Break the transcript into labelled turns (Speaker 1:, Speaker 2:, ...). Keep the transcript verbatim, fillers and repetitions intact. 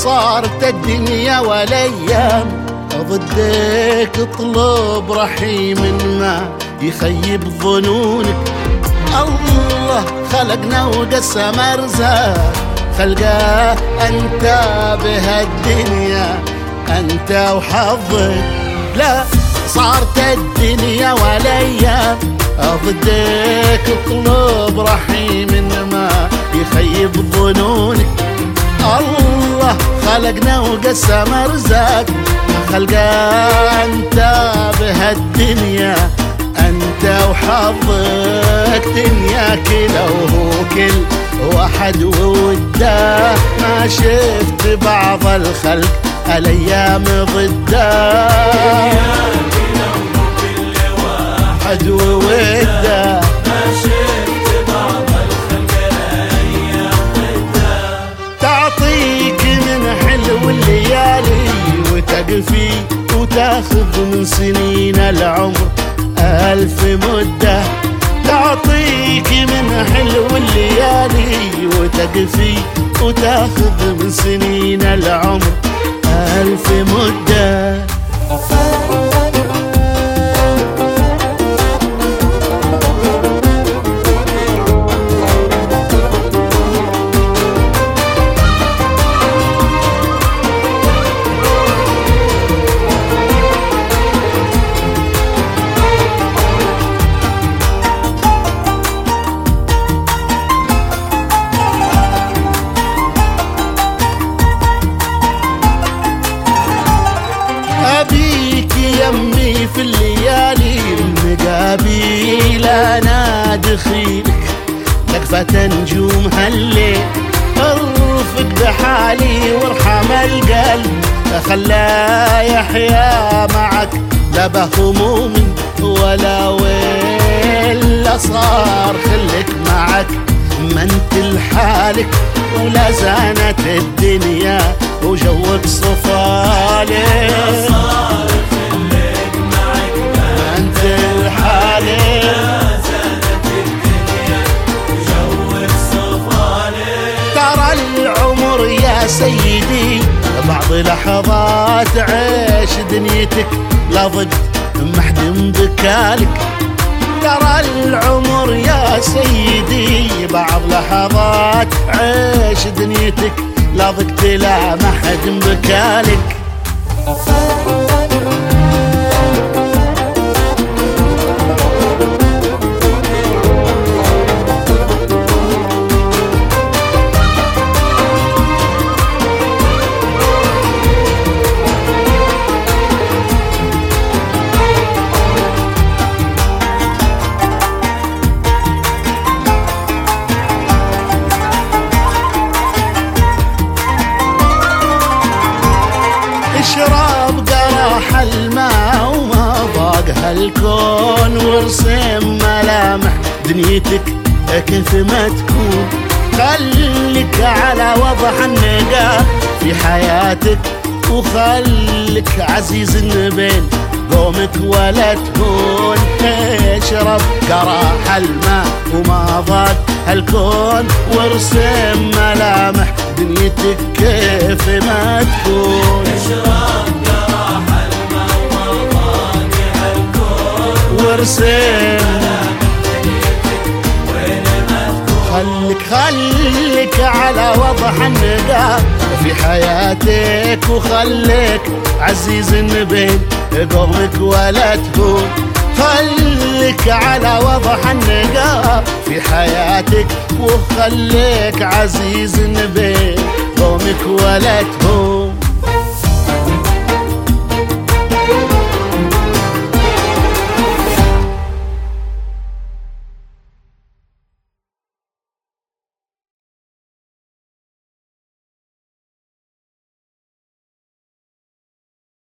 Speaker 1: صارت الدنيا والايام ضدك، اطلب رحيم ما يخيب ظنونك. الله خلقنا وقسم ارزاق، خلقه انت بهالدنيا انت وحظك. لا صارت الدنيا والايام ضدك، اطلب رحيم ما يخيب ظنونك. الله خلقنا وقسم ارزاق، خلقه انت بهالدنيا انت وحظك. دنيا كله وهو كل واحد ووده، ما شفت بعض الخلق الايام ضده. واحد ووده،
Speaker 2: ما شفت بعض الخلق الايام ضده.
Speaker 1: تعطيك من حلو الليالي وتقفي وتاخذ من سنين العمر ألف مدة. تعطيك من حلو الليالي وتقفي وتاخذ من سنين العمر ألف مدة. أبيك يمي في الليالي المقابيل أنا دخيلك، لقفة نجوم هالليل ارفق بحالي وارحم القلب، خلاه يحيا معك لا بهموم ولا ويل. لا صار خلك معك ما انت لحالك، ولا زانت الدنيا وجوك صفالك.
Speaker 2: صار خلك معك
Speaker 1: ما انت لحالك،
Speaker 2: لا زادت الدنيا وجوك صفالك.
Speaker 1: ترى العمر يا سيدي بعض لحظات عيش دنيتك لا ضد محدم بكالك. ترى العمر يا سيدي بعض لحظات عيش دنيتك لا ضقت لا ما حد بكالك. اشرب قراح الماء وما ضاق هالكون، وارسم ملامح دنيتك كيف ما تكون. خليك على وضح النقاء في حياتك، وخليك عزيز بين قومك ولا تهون. اشرب قراح الماء وما ضاق هالكون، وارسم ملامح دنيتك كيف ما تكون.
Speaker 2: اشرب قراح الماء وما ضاق هالكون،
Speaker 1: وارسم
Speaker 2: دنيتك وين ما تكون.
Speaker 1: خليك خليك على وضح النداء في حياتك، وخليك عزيز بين قومك ولا تهون. خليك على وضح النقاء في حياتك، وخليك عزيز بين قومك ولا تهون.